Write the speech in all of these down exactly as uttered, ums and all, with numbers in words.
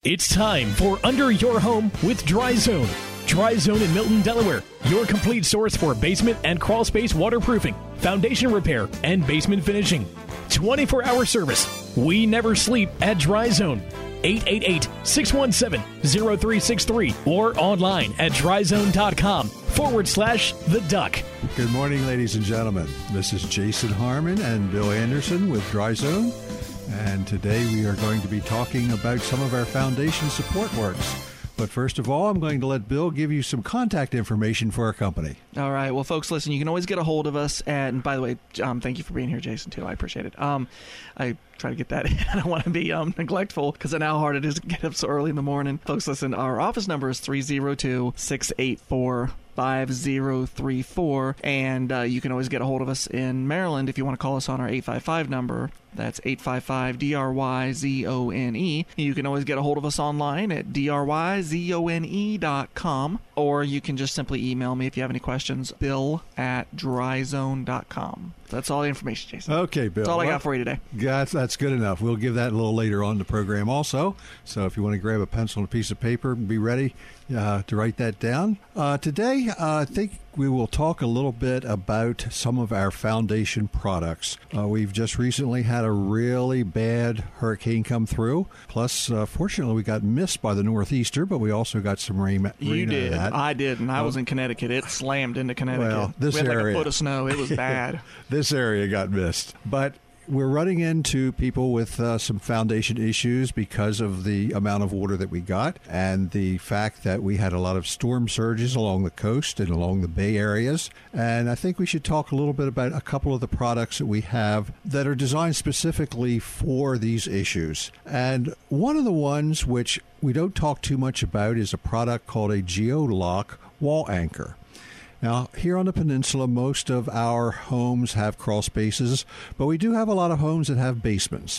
It's time for Under Your Home with Dry Zone. Dry Zone in Milton, Delaware, your complete source for basement and crawl space waterproofing, foundation repair, and basement finishing. twenty-four hour service. We never sleep at Dry Zone. eight eight eight, six one seven, zero three six three or online at dryzone.com forward slash the duck. Good morning, ladies and gentlemen. This is Jason Harmon and Bill Anderson with Dry Zone. And today we are going to be talking about some of our foundation support works. But first of all, I'm going to let Bill give you some contact information for our company. All right. Well, folks, listen, you can always get a hold of us. And by the way, um, thank you for being here, Jason, too. I appreciate it. Um, I try to get that in. I don't want to be um, neglectful because I know how hard it is to get up so early in the morning. Folks, listen, our office number is three oh two, six eight four, five oh three four. And uh, you can always get a hold of us in Maryland if you want to call us on our eight five five number. That's eight five five D R Y Z O N E. You can always get a hold of us online at D R Y Z O N E dot com, or you can just simply email me if you have any questions, bill at dryzone dot com. That's all the information, Jason. Okay, Bill. That's all well, I got for you today. That's, that's good enough. We'll give that a little later on in the program also. So if you want to grab a pencil and a piece of paper and be ready uh, to write that down. Uh, today, uh, I think we will talk a little bit about some of our foundation products. Uh, we've just recently had a really bad hurricane come through. Plus, uh, fortunately, we got missed by the northeaster, but we also got some rain. rain You did. Out of that. I didn't. I oh. was in Connecticut. It slammed into Connecticut. Well, this we had area, like a foot of snow. It was bad. This area got missed. But we're running into people with uh, some foundation issues because of the amount of water that we got and the fact that we had a lot of storm surges along the coast and along the bay areas. And I think we should talk a little bit about a couple of the products that we have that are designed specifically for these issues. And one of the ones which we don't talk too much about is a product called a GeoLock wall anchor. Now, here on the peninsula, most of our homes have crawl spaces, but we do have a lot of homes that have basements.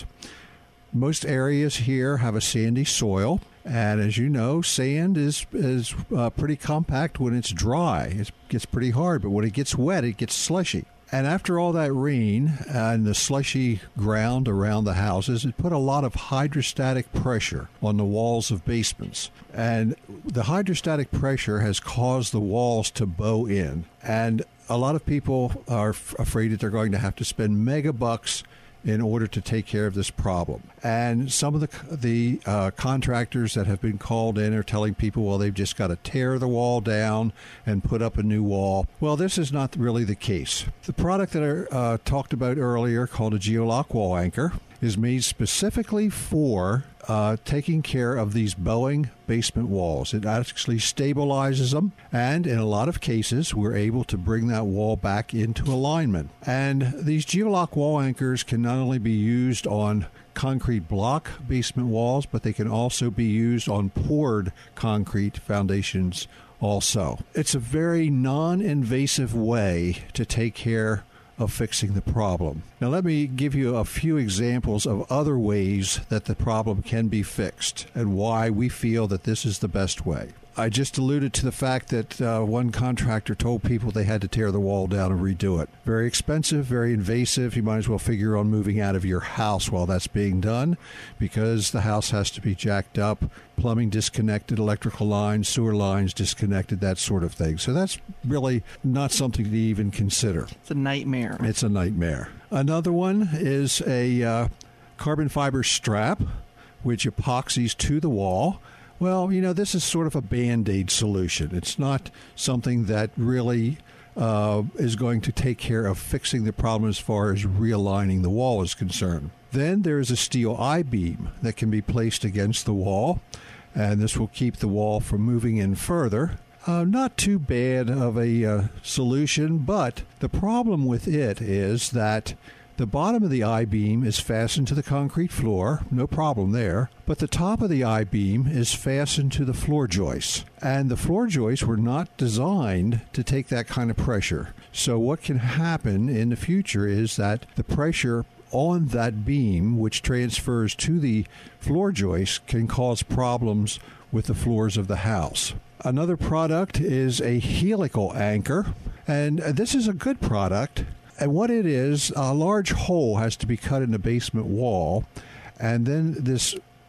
Most areas here have a sandy soil, and as you know, sand is is uh, pretty compact when it's dry. It gets pretty hard, but when it gets wet, it gets slushy. And after all that rain and the slushy ground around the houses, it put a lot of hydrostatic pressure on the walls of basements. And the hydrostatic pressure has caused the walls to bow in. And a lot of people are f- afraid that they're going to have to spend mega bucks in order to take care of this problem. And some of the the uh, contractors that have been called in are telling people, well, they've just got to tear the wall down and put up a new wall. Well, this is not really the case. The product that I uh, talked about earlier, called a GeoLock wall anchor, is made specifically for uh, taking care of these bowing basement walls. It actually stabilizes them, and in a lot of cases, we're able to bring that wall back into alignment. And these GeoLock wall anchors can not only be used on concrete block basement walls, but they can also be used on poured concrete foundations also. It's a very non-invasive way to take care of fixing the problem. Now, let me give you a few examples of other ways that the problem can be fixed and why we feel that this is the best way. I just alluded to the fact that uh, one contractor told people they had to tear the wall down and redo it. Very expensive, very invasive. You might as well figure on moving out of your house while that's being done, because the house has to be jacked up, plumbing disconnected, electrical lines, sewer lines disconnected, that sort of thing. So that's really not something to even consider. It's a nightmare. It's a nightmare. Another one is a uh, carbon fiber strap, which epoxies to the wall. Well, you know, this is sort of a Band-Aid solution. It's not something that really uh, is going to take care of fixing the problem as far as realigning the wall is concerned. Then there's a steel I-beam that can be placed against the wall, and this will keep the wall from moving in further. Uh, not too bad of a uh, solution, but the problem with it is that the bottom of the I-beam is fastened to the concrete floor, no problem there, but the top of the I-beam is fastened to the floor joists. And the floor joists were not designed to take that kind of pressure. So what can happen in the future is that the pressure on that beam, which transfers to the floor joist, can cause problems with the floors of the house. Another product is a helical anchor, and this is a good product. And what it is, a large hole has to be cut in the basement wall, and then this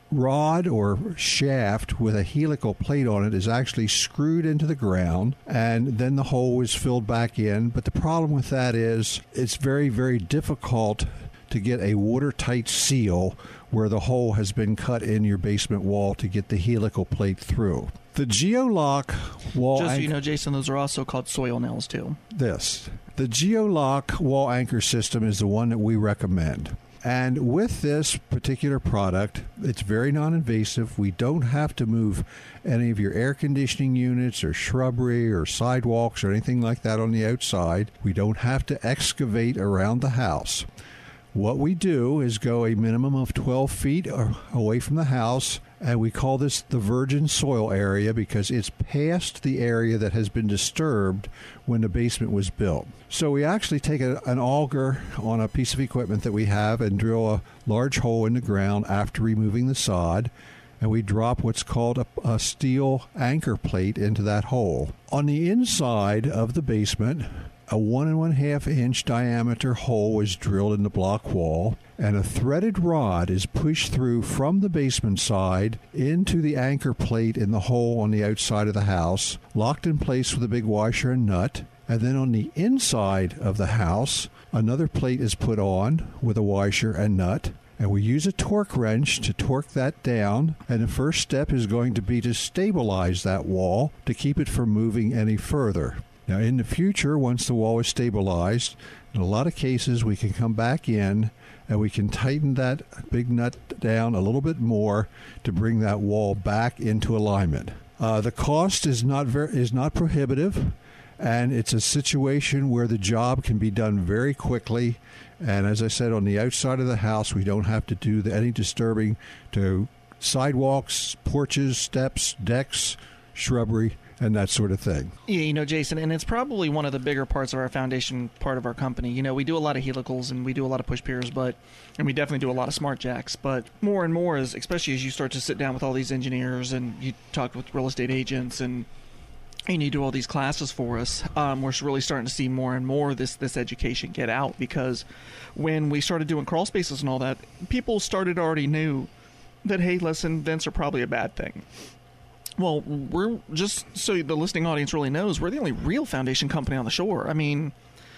rod or shaft with a helical plate on it is actually screwed into the ground, and then the hole is filled back in. But the problem with that is it's very, very difficult to get a watertight seal where the hole has been cut in your basement wall to get the helical plate through. The Geolock wall Just so anchor, you know, Jason, those are also called soil nails, too. this. The Geolock wall anchor system is the one that we recommend. And with this particular product, it's very non-invasive. We don't have to move any of your air conditioning units or shrubbery or sidewalks or anything like that on the outside. We don't have to excavate around the house. What we do is go a minimum of twelve feet away from the house, and we call this the virgin soil area because it's past the area that has been disturbed when the basement was built. So we actually take a, an auger on a piece of equipment that we have and drill a large hole in the ground after removing the sod, and we drop what's called a, a steel anchor plate into that hole. On the inside of the basement, a one and one half inch diameter hole was drilled in the block wall, and a threaded rod is pushed through from the basement side into the anchor plate in the hole on the outside of the house, locked in place with a big washer and nut. And then on the inside of the house, another plate is put on with a washer and nut. And we use a torque wrench to torque that down. And the first step is going to be to stabilize that wall to keep it from moving any further. Now, in the future, once the wall is stabilized, in a lot of cases, we can come back in and we can tighten that big nut down a little bit more to bring that wall back into alignment. Uh, the cost is not very, is not prohibitive, and it's a situation where the job can be done very quickly. And as I said, on the outside of the house, we don't have to do the, any disturbing to sidewalks, porches, steps, decks, shrubbery, and that sort of thing. Yeah, you know, Jason, and it's probably one of the bigger parts of our foundation part of our company. You know, we do a lot of helicals and we do a lot of push piers, but and we definitely do a lot of smart jacks. But more and more, is especially as you start to sit down with all these engineers and you talk with real estate agents and and you do all these classes for us, um, we're really starting to see more and more this this education get out, because when we started doing crawl spaces and all that, people started already knew that, hey, listen, vents are probably a bad thing. Well, we're just so the listening audience really knows, we're the only real foundation company on the shore. I mean,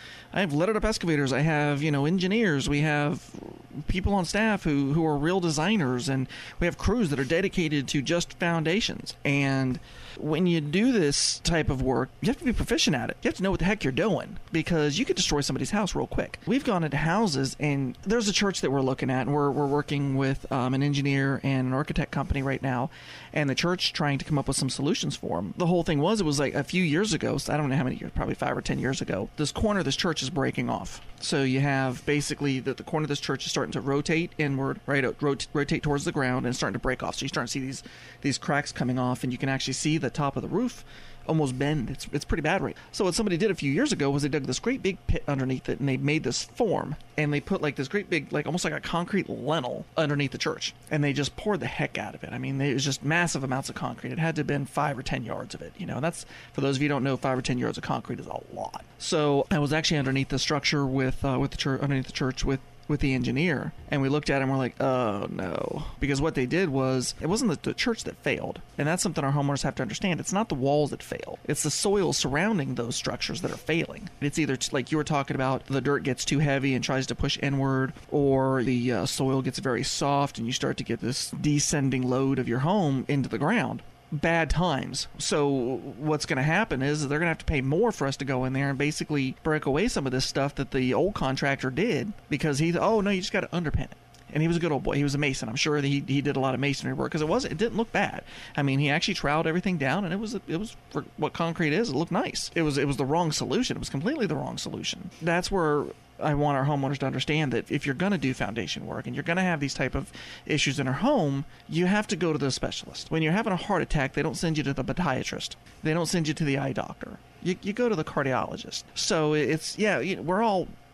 I have lettered up excavators. I have, you know, engineers. We have people on staff who, who are real designers, and we have crews that are dedicated to just foundations. And when you do this type of work, you have to be proficient at it. You have to know what the heck you're doing, because you could destroy somebody's house real quick. We've gone into houses, and there's a church that we're looking at, and we're, we're working with um, an engineer and an architect company right now, and the church trying to come up with some solutions for them. The whole thing was, it was like a few years ago, so I don't know how many years, probably five or ten years ago, this corner of this church is breaking off. So you have basically that the corner of this church is starting to rotate inward, right, rot- rotate towards the ground, and it's starting to break off. So you're starting to see these these cracks coming off, and you can actually see the top of the roof almost bend. It's it's pretty bad right. So what somebody did a few years ago was they dug this great big pit underneath it, and they made this form, and they put like this great big, like almost like a concrete lentil underneath the church, and they just poured the heck out of it. I mean, it was just massive amounts of concrete. It had to have been five or ten yards of it. You know, and that's, for those of you who don't know, five or ten yards of concrete is a lot. So I was actually underneath the structure with uh, with the church, underneath the church with. with the engineer, and we looked at it and we're like, oh no, because what they did was, it wasn't the, the church that failed, and that's something our homeowners have to understand. It's not the walls that fail, it's the soil surrounding those structures that are failing. It's either t- like you were talking about, the dirt gets too heavy and tries to push inward, or the uh, soil gets very soft and you start to get this descending load of your home into the ground. Bad times. So what's going to happen is they're going to have to pay more for us to go in there and basically break away some of this stuff that the old contractor did, because he, oh no, you just got to underpin it. And he was a good old boy. He was a mason. I'm sure that he he did a lot of masonry work, because it was it didn't look bad. I mean, he actually troweled everything down, and it was it was for what concrete is. It looked nice. It was it was the wrong solution. It was completely the wrong solution. That's where I want our homeowners to understand that if you're going to do foundation work and you're going to have these type of issues in our home, you have to go to the specialist. When you're having a heart attack, they don't send you to the podiatrist. They don't send you to the eye doctor. You you go to the cardiologist. So it's, yeah, we're all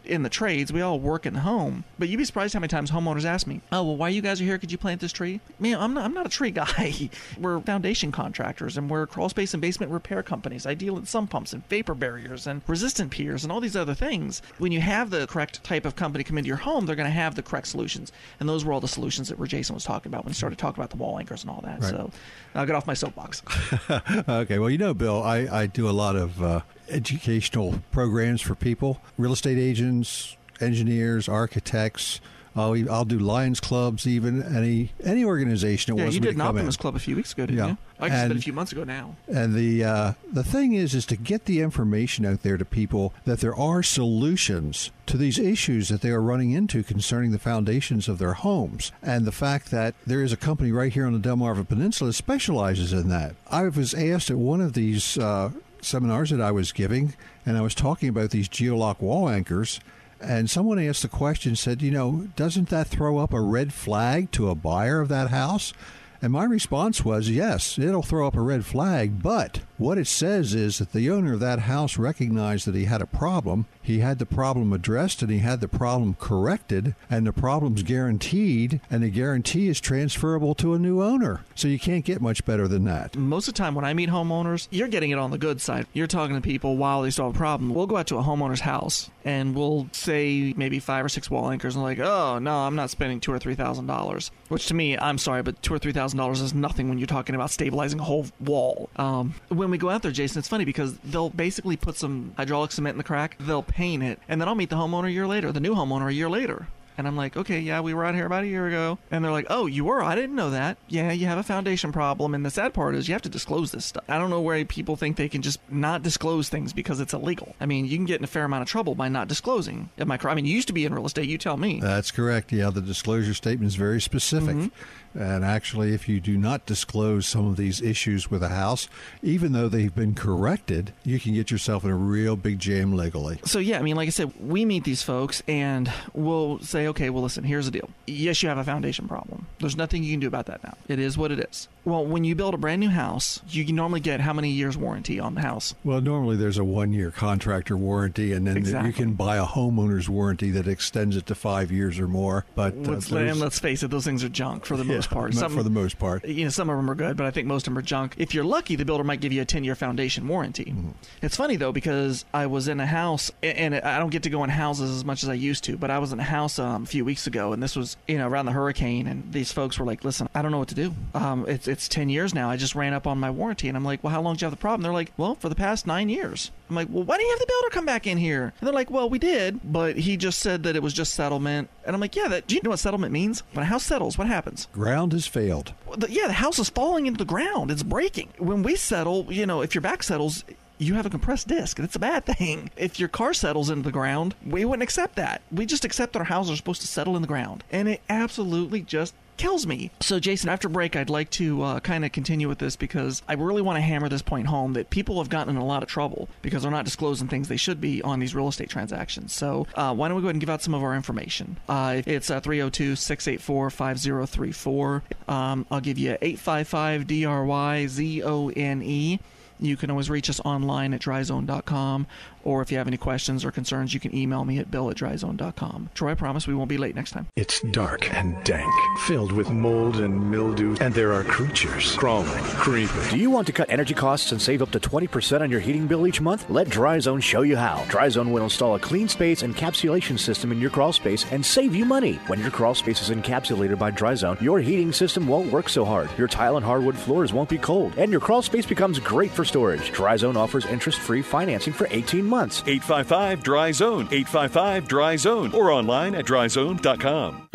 in the trades. We all work in the home. But you'd be surprised how many times homeowners ask me, oh, well, why you guys are here? Could you plant this tree? Man, I'm not, I'm not a tree guy. We're foundation contractors, and we're crawl space and basement repair companies. I deal in sump pumps and vapor barriers and resistant piers and all these other things. When you have the correct type of company come into your home, they're going to have the correct solutions. And those were all the solutions that were Jason was talking about when he started talking about the wall anchors and all that. Right. So I'll get off my soapbox. Okay. Well, you know, Bill, I, I do a lot of uh, educational programs for people, real estate agents, engineers, architects. I'll, I'll do Lions Clubs, even any any organization that yeah, wants you me did to an come in. Optimus Club a few weeks ago, didn't yeah. you? I guess and, it's been a few months ago now. And the uh, the thing is, is to get the information out there to people that there are solutions to these issues that they are running into concerning the foundations of their homes. And the fact that there is a company right here on the Delmarva Peninsula that specializes in that. I was asked at one of these uh, seminars that I was giving, and I was talking about these Geolock wall anchors. And someone asked the question, said, you know, doesn't that throw up a red flag to a buyer of that house? And my response was, yes, it'll throw up a red flag, but what it says is that the owner of that house recognized that he had a problem, he had the problem addressed, and he had the problem corrected, and the problem's guaranteed, and the guarantee is transferable to a new owner. So you can't get much better than that. Most of the time when I meet homeowners, you're getting it on the good side. You're talking to people while they solve a problem. We'll go out to a homeowner's house, and we'll say maybe five or six wall anchors, and like, oh, no, I'm not spending two or three thousand dollars. Which to me, I'm sorry, but two or three thousand dollars is nothing when you're talking about stabilizing a whole wall. Um, when we go out there, Jason, it's funny because they'll basically put some hydraulic cement in the crack, they'll paint it, and then I'll meet the homeowner a year later, the new homeowner a year later. And I'm like, okay, yeah, we were out here about a year ago. And they're like, oh, you were? I didn't know that. Yeah, you have a foundation problem. And the sad part is you have to disclose this stuff. I don't know where people think they can just not disclose things because it's illegal. I mean, you can get in a fair amount of trouble by not disclosing. Am I correct? I mean, you used to be in real estate. You tell me. That's correct. Yeah, the disclosure statement is very specific. Mm-hmm. And actually, if you do not disclose some of these issues with a house, even though they've been corrected, you can get yourself in a real big jam legally. So, yeah, I mean, like I said, we meet these folks and we'll say, okay, well, listen, here's the deal. Yes, you have a foundation problem. There's nothing you can do about that now. It is what it is. Well, when you build a brand new house, you can normally get how many years warranty on the house? Well, normally there's a one-year contractor warranty, and then exactly. you can buy a homeowner's warranty that extends it to five years or more. But uh, let's, and let's face it, those things are junk for the yeah, most part. Some, for the most part. You know, some of them are good, but I think most of them are junk. If you're lucky, the builder might give you a ten-year foundation warranty. Mm-hmm. It's funny, though, because I was in a house, and I don't get to go in houses as much as I used to, but I was in a house um, a few weeks ago, and this was, you know, around the hurricane, and these folks were like, listen, I don't know what to do. Um, it's, it's ten years now. I just ran up on my warranty, and I'm like, well, how long did you have the problem? They're like, well, for the past nine years. I'm like, well, why didn't you have the builder come back in here? And they're like, well, we did, but he just said that it was just settlement. And I'm like, yeah, that, do you know what settlement means? When a house settles, what happens? Ground has failed. Well, the, yeah, the house is falling into the ground. It's breaking. When we settle, you know, if your back settles, you have a compressed disc, and it's a bad thing. If your car settles into the ground, we wouldn't accept that. We just accept that our houses are supposed to settle in the ground. And it absolutely just kills me. So, Jason, after break, I'd like to uh, kind of continue with this because I really want to hammer this point home that people have gotten in a lot of trouble because they're not disclosing things they should be on these real estate transactions. So uh, why don't we go ahead and give out some of our information? Uh, it's uh, three oh two, six eight four, five oh three four. Um, I'll give you eight five five D R Y Z O N E. You can always reach us online at dry zone dot com, or if you have any questions or concerns, you can email me at bill at dry zone dot com. Troy, I promise we won't be late next time. It's dark and dank, filled with mold and mildew, and there are creatures crawling, creeping. Do you want to cut energy costs and save up to twenty percent on your heating bill each month? Let DryZone show you how. DryZone will install a clean space encapsulation system in your crawl space and save you money. When your crawl space is encapsulated by DryZone, your heating system won't work so hard. Your tile and hardwood floors won't be cold, and your crawl space becomes great for storage. DryZone offers interest-free financing for eighteen months. eight five five, D R Y zone, eight five five, D R Y zone, or online at dry zone dot com.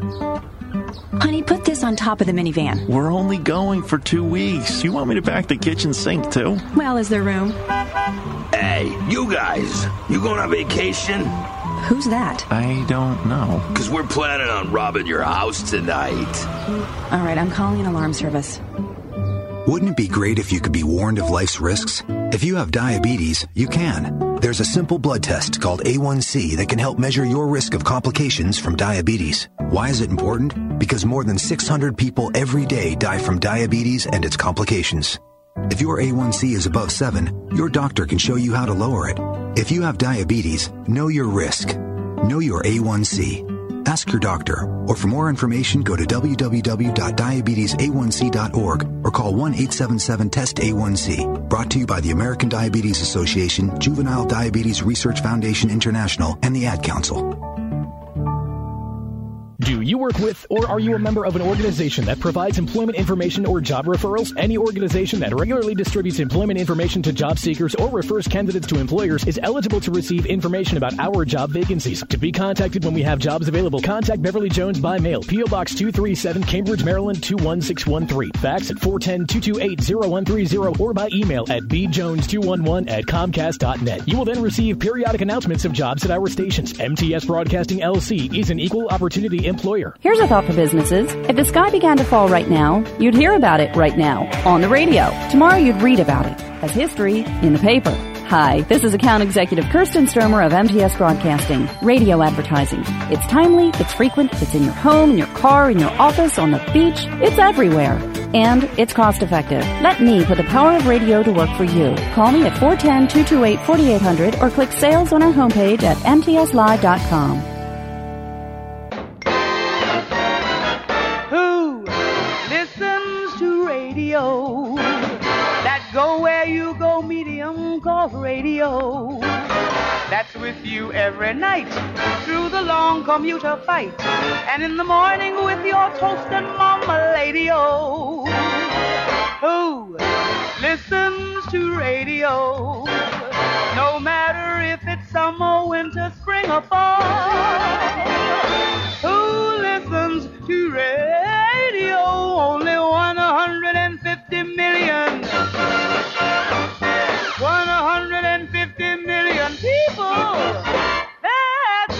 Honey, put this on top of the minivan. We're only going for two weeks. You want me to pack the kitchen sink, too? Well, is there room? Hey, you guys, you going on vacation? Who's that? I don't know. Because we're planning on robbing your house tonight. All right, I'm calling an alarm service. Wouldn't it be great if you could be warned of life's risks? If you have diabetes, you can. There's a simple blood test called A one C that can help measure your risk of complications from diabetes. Why is it important? Because more than six hundred people every day die from diabetes and its complications. If your A one C is above seven, your doctor can show you how to lower it. If you have diabetes, know your risk. Know your A one C. Ask your doctor, or for more information, go to w w w dot diabetes a one c dot org or call one eight seven seven test A one C. Brought to you by the American Diabetes Association, Juvenile Diabetes Research Foundation International, and the Ad Council. Do you work with or are you a member of an organization that provides employment information or job referrals? Any organization that regularly distributes employment information to job seekers or refers candidates to employers is eligible to receive information about our job vacancies. To be contacted when we have jobs available, contact Beverly Jones by mail, P O Box two three seven, Cambridge, Maryland two one six one three. Fax at four one zero, two two eight, zero one three zero or by email at b jones two one one at comcast dot net. You will then receive periodic announcements of jobs at our stations. M T S Broadcasting L L C is an equal opportunity employer. Here's a thought for businesses. If the sky began to fall right now, you'd hear about it right now on the radio. Tomorrow you'd read about it as history in the paper. Hi, this is Account Executive Kirsten Sturmer of M T S Broadcasting, radio advertising. It's timely, it's frequent, it's in your home, in your car, in your office, on the beach. It's everywhere. And it's cost effective. Let me put the power of radio to work for you. Call me at four one zero, two two eight, four eight zero zero or click sales on our homepage at m t s live dot com. That go where you go, medium called radio. That's with you every night through the long commuter fight, and in the morning with your toast and mama-lady-o. Who listens to radio? No matter if it's summer, winter, spring, or fall. Who listens to radio? Only one hundred fifty million. one hundred fifty million people. That's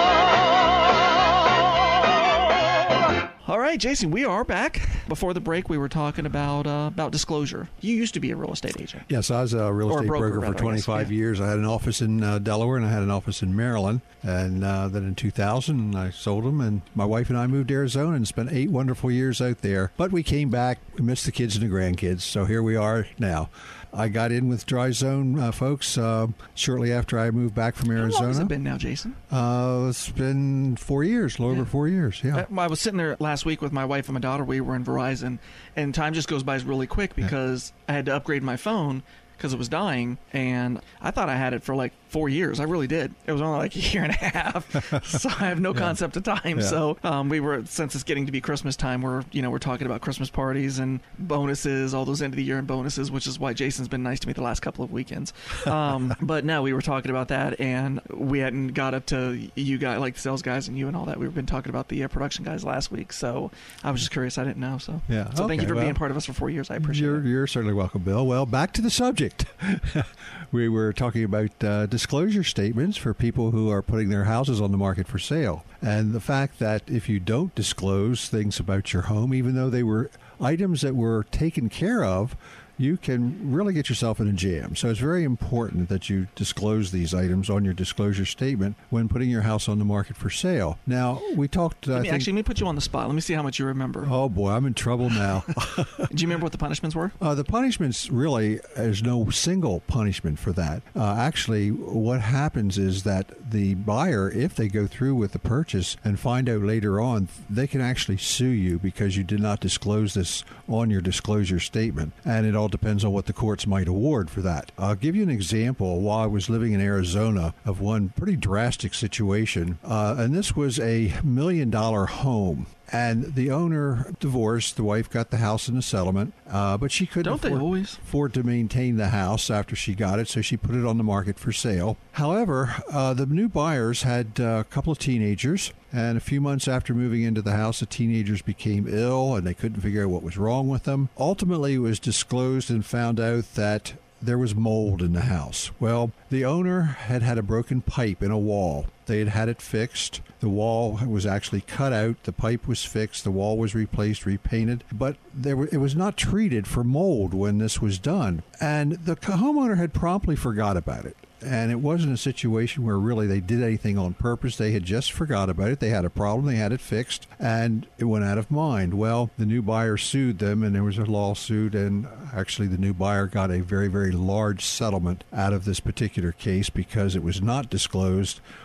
all. All right, Jason, we are back. Before the break, we were talking about uh, about disclosure. You used to be a real estate agent. Yes, I was a real Or a estate broker, broker, rather, for I guess, twenty-five yeah. years. I had an office in uh, Delaware and I had an office in Maryland. And uh, then in two thousand, I sold them, and my wife and I moved to Arizona and spent eight wonderful years out there. But we came back, we missed the kids and the grandkids, so here we are now. I got in with Dry Zone uh, folks uh, shortly after I moved back from Arizona. How long has it been now, Jason? Uh, it's been four years, a little Yeah. over four years, yeah. I, I was sitting there last week with my wife and my daughter. We were in Verizon, and time just goes by really quick because I had to upgrade my phone because it was dying, and I thought I had it for like four years. I really did. It was only like a year and a half, so I have no Yeah. concept of time. Yeah. So um, we were, since it's getting to be Christmas time, we're you know we're talking about Christmas parties and bonuses, all those end of the year and bonuses, which is why Jason's been nice to me the last couple of weekends. Um, but no, we were talking about that, and we hadn't got up to you guys, like the sales guys and you and all that. We've been talking about the uh, production guys last week, so I was just curious. I didn't know. So Yeah. So thank Okay, you for well, being part of us for four years. I appreciate you're, it. You're certainly welcome, Bill. Well, back to the subject. We were talking about uh, disclosure statements for people who are putting their houses on the market for sale. And the fact that if you don't disclose things about your home, even though they were items that were taken care of, you can really get yourself in a jam. So it's very important that you disclose these items on your disclosure statement when putting your house on the market for sale. Now, we talked... Let I me, think, actually, let me put you on the spot. Let me see how much you remember. Oh, boy, I'm in trouble now. Do you remember what the punishments were? Uh, the punishments really, there's no single punishment for that. Uh, actually, what happens is that the buyer, if they go through with the purchase and find out later on, they can actually sue you because you did not disclose this on your disclosure statement. And it all depends on what the courts might award for that. I'll give you an example while I was living in Arizona of one pretty drastic situation. Uh, and this was a million dollar home. And the owner divorced. The wife got the house in the settlement, uh, but she couldn't Don't they afford, always? afford to maintain the house after she got it, so she put it on the market for sale. However, uh, the new buyers had uh, a couple of teenagers, and a few months after moving into the house, the teenagers became ill, and they couldn't figure out what was wrong with them. Ultimately, it was disclosed and found out that there was mold in the house. Well, the owner had had a broken pipe in a wall. They had had it fixed. The wall was actually cut out. The pipe was fixed. The wall was replaced, repainted. But there were, it was not treated for mold when this was done. And the homeowner had promptly forgot about it. And it wasn't a situation where really they did anything on purpose. They had just forgot about it. They had a problem. They had it fixed, and it went out of mind. Well, the new buyer sued them, and there was a lawsuit, and actually the new buyer got a very, very large settlement out of this particular case because it was not disclosed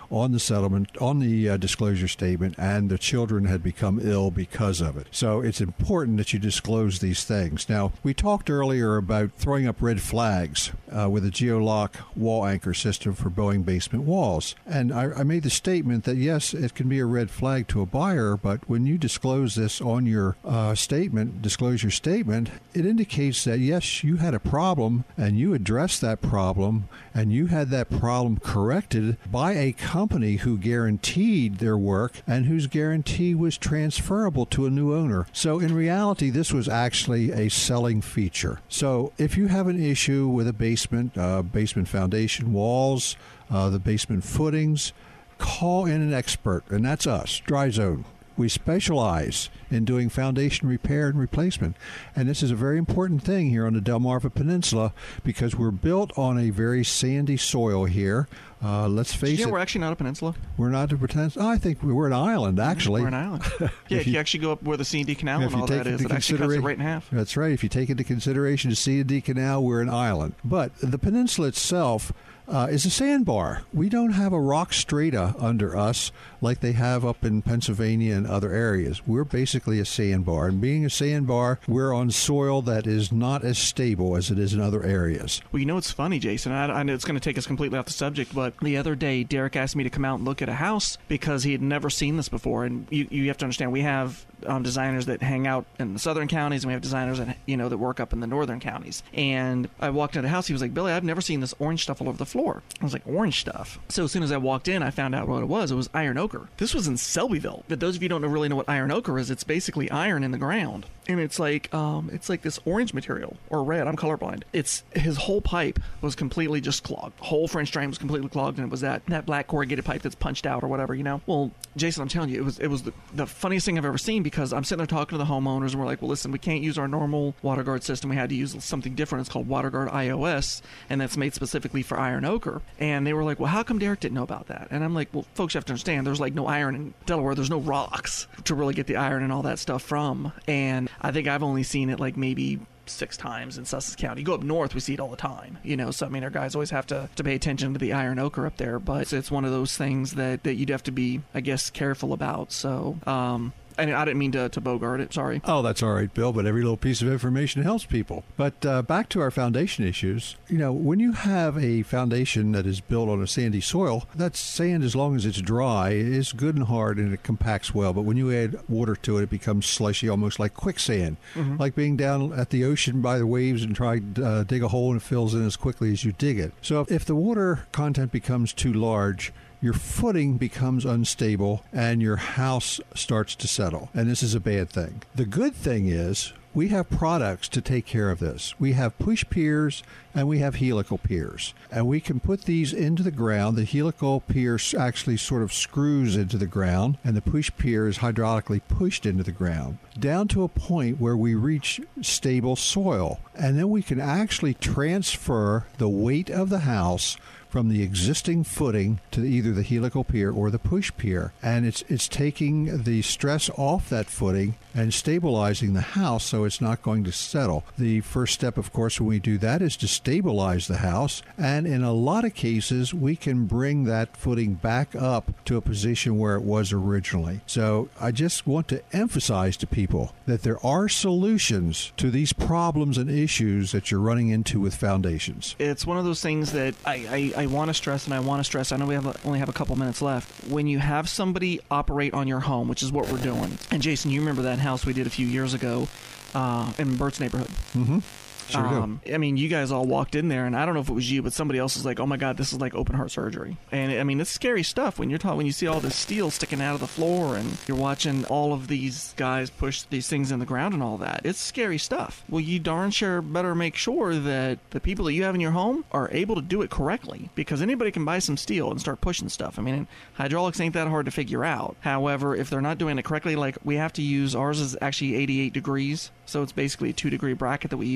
on the settlement, on the uh, disclosure statement, and the children had become ill because of it. So it's important that you disclose these things. Now, we talked earlier about throwing up red flags uh, with a geolock wall anchor system for Boeing basement walls. And I, I made the statement that, yes, it can be a red flag to a buyer, but when you disclose this on your uh, statement, disclosure statement, it indicates that, yes, you had a problem and you addressed that problem and you had that problem corrected by a company who guaranteed their work and whose guarantee was transferable to a new owner. So in reality, this was actually a selling feature. So if you have an issue with a basement, uh, basement foundation walls, uh, the basement footings, call in an expert, and that's us, Dry Zone. We specialize in doing foundation repair and replacement. And this is a very important thing here on the Delmarva Peninsula because we're built on a very sandy soil here. Uh, let's face Did you know it. We're actually not a peninsula. We're not a peninsula. Oh, I think we're an island, actually. We're an island. Yeah, if you, you actually go up where the C and D Canal and all that is, it actually cuts it right in half. That's right. If you take into consideration the C and D Canal, we're an island. But the peninsula itself Uh, is a sandbar. We don't have a rock strata under us like they have up in Pennsylvania and other areas. We're basically a sandbar. And being a sandbar, we're on soil that is not as stable as it is in other areas. Well, you know what's funny, Jason? I, I know it's going to take us completely off the subject, but the other day, Derek asked me to come out and look at a house because he had never seen this before. And you, you have to understand, we have um, designers that hang out in the southern counties, and we have designers that, you know, that work up in the northern counties. And I walked into the house. He was like, Billy, I've never seen this orange stuff all over the floor. I was like, orange stuff. So as soon as I walked in, I found out what it was. It was iron ochre. This was in Selbyville. But those of you who don't really know what iron ochre is, it's basically iron in the ground. And it's like um, it's like this orange material, or red. I'm colorblind. It's his whole pipe was completely just clogged. The whole French drain was completely clogged, and it was that, that black corrugated pipe that's punched out or whatever, you know? Well, Jason, I'm telling you, it was it was the, the funniest thing I've ever seen because I'm sitting there talking to the homeowners, and we're like, well, listen, we can't use our normal WaterGuard system. We had to use something different. It's called WaterGuard I O S, and that's made specifically for iron ochre. And they were like, well, how come Derek didn't know about that? And I'm like, well, folks, you have to understand, there's like no iron in Delaware. There's no rocks to really get the iron and all that stuff from. And I think I've only seen it like maybe six times in Sussex County. You go up north, we see it all the time, you know, so I mean our guys always have to, to pay attention to the iron ochre up there, but it's, it's one of those things that, that you'd have to be, I guess, careful about. So um And I didn't mean to, to bogart it, sorry. Oh, that's all right, Bill, but every little piece of information helps people. But uh, back to our foundation issues. You know, when you have a foundation that is built on a sandy soil, that sand, as long as it's dry, is good and hard and it compacts well. But when you add water to it, it becomes slushy, almost like quicksand. Mm-hmm. Like being down at the ocean by the waves and try to uh, dig a hole and it fills in as quickly as you dig it. So if the water content becomes too large, your footing becomes unstable and your house starts to settle. And this is a bad thing. The good thing is we have products to take care of this. We have push piers and we have helical piers. And we can put these into the ground. The helical pier actually sort of screws into the ground, and the push pier is hydraulically pushed into the ground down to a point where we reach stable soil. And then we can actually transfer the weight of the house from the existing footing to either the helical pier or the push pier. And it's it's taking the stress off that footing and stabilizing the house so it's not going to settle. The first step, of course, when we do that is to stabilize the house. And in a lot of cases, we can bring that footing back up to a position where it was originally. So I just want to emphasize to people that there are solutions to these problems and issues that you're running into with foundations. It's one of those things that I, I, I want to stress, and I want to stress, I know we have only have a couple minutes left. When you have somebody operate on your home, which is what we're doing, and Jason, you remember that house we did a few years ago uh, in Bert's neighborhood. Mm-hmm. Sure um, I mean, you guys all walked in there, and I don't know if it was you, but somebody else was like, "Oh my God, this is like open heart surgery." And I mean, it's scary stuff when you're talking when you see all this steel sticking out of the floor, and you're watching all of these guys push these things in the ground and all that. It's scary stuff. Well, you darn sure better make sure that the people that you have in your home are able to do it correctly, because anybody can buy some steel and start pushing stuff. I mean, hydraulics ain't that hard to figure out. However, if they're not doing it correctly, like we have to use ours is actually eighty-eight degrees. So it's basically a two-degree bracket that we use.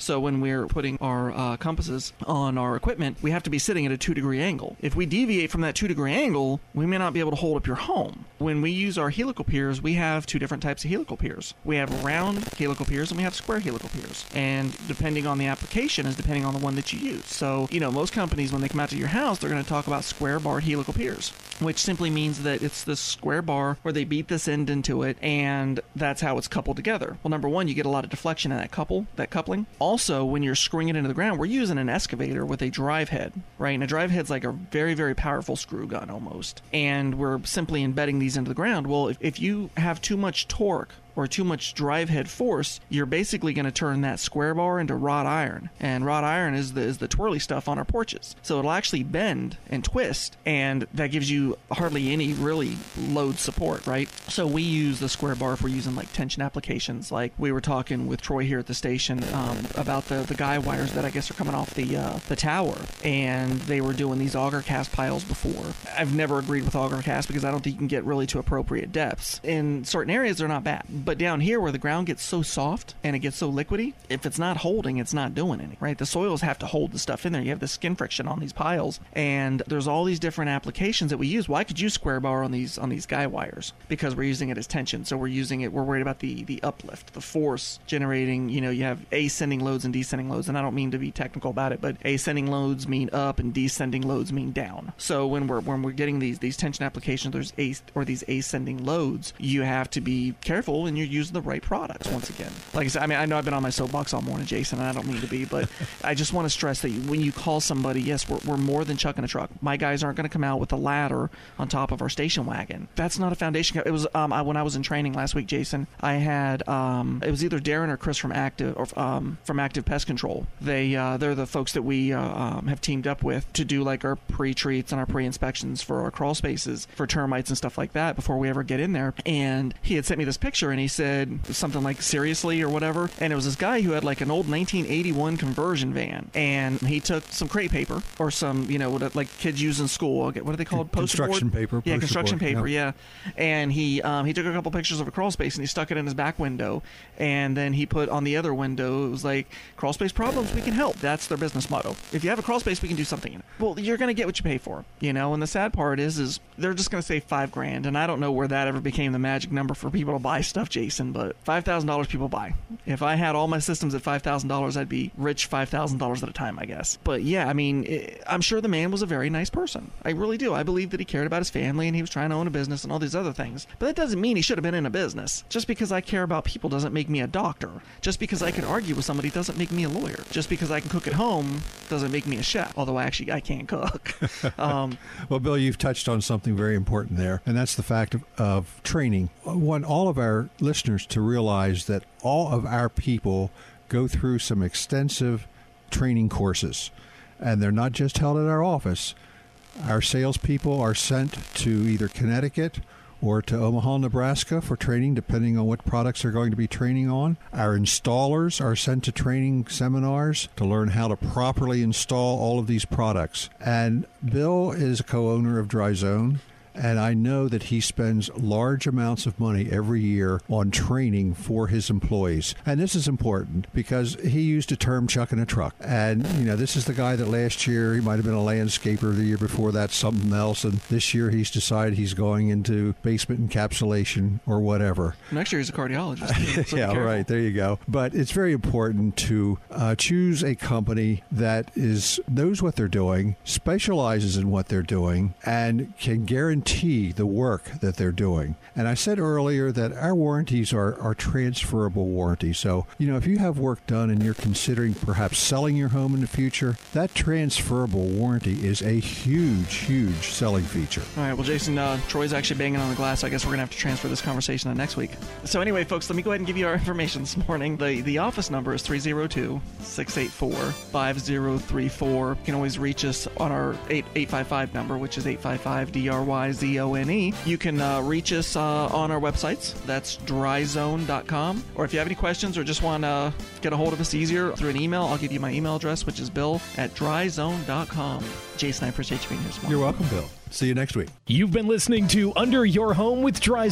So when we're putting our uh, compasses on our equipment, we have to be sitting at a two degree angle. If we deviate from that two degree angle, we may not be able to hold up your home. When we use our helical piers, we have two different types of helical piers. We have round helical piers and we have square helical piers. And depending on the application is depending on the one that you use. So, you know, most companies, when they come out to your house, they're going to talk about square barred helical piers, which simply means that it's this square bar where they beat this end into it, and that's how it's coupled together. Well, number one, you get a lot of deflection in that couple, that coupling. Also, when you're screwing it into the ground, we're using an excavator with a drive head, right? And a drive head's like a very, very powerful screw gun almost. And we're simply embedding these into the ground. Well, if, if you have too much torque or too much drive head force, you're basically going to turn that square bar into wrought iron. And wrought iron is the, is the twirly stuff on our porches. So it'll actually bend and twist, and that gives you hardly any really load support, right? So we use the square bar if we're using like tension applications. Like we were talking with Troy here at the station um, about the, the guy wires that I guess are coming off the uh, the tower, and they were doing these auger cast piles before. I've never agreed with auger cast because I don't think you can get really to appropriate depths. In certain areas, they're not bad. But down here where the ground gets so soft and it gets so liquidy, if it's not holding, it's not doing anything, right? The soils have to hold the stuff in there. You have the skin friction on these piles, and there's all these different applications that we use. Well, I could use square bar on these on these guy wires because we're using it as tension. So we're using it, we're worried about the, the uplift, the force generating, you know, you have ascending loads and descending loads, and I don't mean to be technical about it, but ascending loads mean up and descending loads mean down. So when we're when we're getting these these tension applications, there's as, or these ascending loads, you have to be careful and you're using the right products once again. Like I said, I mean, I know I've been on my soapbox all morning, Jason, and I don't mean to be, but I just want to stress that when you call somebody, yes, we're, we're more than chucking a truck. My guys aren't going to come out with a ladder on top of our station wagon. That's not a foundation. It was um, I, when I was in training last week, Jason, I had um, it was either Darren or Chris from Active or um, from Active Pest Control. They uh, they're the folks that we uh, um, have teamed up with to do like our pre-treats and our pre-inspections for our crawl spaces for termites and stuff like that before we ever get in there. And he had sent me this picture, and he said something like seriously or whatever, and it was this guy who had like an old nineteen eighty-one conversion van, and he took some crepe paper or some, you know, what like kids use in school. What are they called? Poster construction board? paper. Yeah, construction board, paper. yeah. yeah, and he um, he took a couple pictures of a crawl space and he stuck it in his back window, and then he put on the other window, it was like, crawl space problems, we can help. That's their business motto. If you have a crawl space, we can do something in it. Well, you're going to get what you pay for, you know. And the sad part is, is they're just going to say five grand, and I don't know where that ever became the magic number for people to buy stuff, Jason. But five thousand dollars people buy. If I had all my systems at five thousand dollars, I'd be rich five thousand dollars at a time, I guess. But yeah, I mean, it, I'm sure the man was a very nice person. I really do. I believe that he cared about his family and he was trying to own a business and all these other things. But that doesn't mean he should have been in a business. Just because I care about people doesn't make me a doctor. Just because I can argue with somebody doesn't make me a lawyer. Just because I can cook at home doesn't make me a chef. Although I actually I can't cook. um, well, Bill, you've touched on something very important there, and that's the fact of, of training. I want all of our listeners to realize that all of our people go through some extensive training courses, and they're not just held at our office. Our salespeople are sent to either Connecticut or to Omaha, Nebraska for training, depending on what products they're going to be training on. Our installers are sent to training seminars to learn how to properly install all of these products. And Bill is a co-owner of Dry Zone, and I know that he spends large amounts of money every year on training for his employees. And this is important because he used a term chucking a truck. And, you know, this is the guy that last year, he might have been a landscaper, the year before that, something else. And this year he's decided he's going into basement encapsulation or whatever. Next year he's a cardiologist. So yeah, right. There you go. But it's very important to uh, choose a company that is knows what they're doing, specializes in what they're doing, and can guarantee the work that they're doing. And I said earlier that our warranties are, are transferable warranties. So, you know, if you have work done and you're considering perhaps selling your home in the future, that transferable warranty is a huge, huge selling feature. All right. Well, Jason, uh, Troy's actually banging on the glass. So I guess we're going to have to transfer this conversation to next week. So anyway, folks, let me go ahead and give you our information this morning. The the office number is three oh two, six eight four, five oh three four. You can always reach us on our eight five five number, which is eight five five D R Y Z O N E. You can uh, reach us uh, on our websites. That's dry zone dot com. Or if you have any questions or just want to get a hold of us easier through an email, I'll give you my email address, which is bill at dry zone dot com. Jason, I appreciate you being here this morning. You're welcome, Bill. See you next week. You've been listening to Under Your Home with Dry Zone.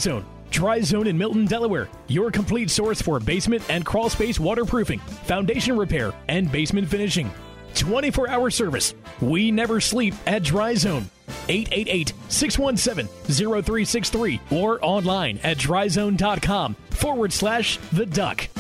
Dry Zone in Milton, Delaware, your complete source for basement and crawl space waterproofing, foundation repair, and basement finishing. twenty-four hour service. We never sleep at Dry Zone. eight eight eight, six one seven, zero three six three or online at dryzone.com forward slash the duck.